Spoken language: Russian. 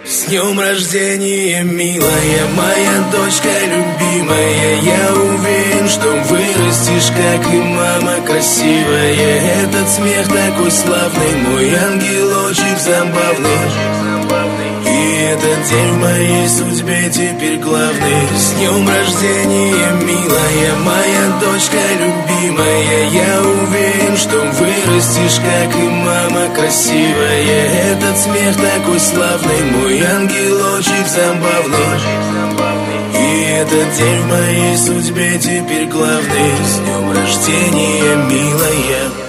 С днем рождения, милая, моя дочка любимая. Я уверен, что вырастешь, как и мама красивая. Этот смех такой славный, мой ангелочек забавный. И этот день в моей судьбе теперь главный. С днем рождения, милая, моя дочка любимая. Я уверен, что вырастешь, как и мама красивая. Этот смех такой славный, мой ангелочек забавный. И этот день в моей судьбе теперь главный. С днем рождения, милая.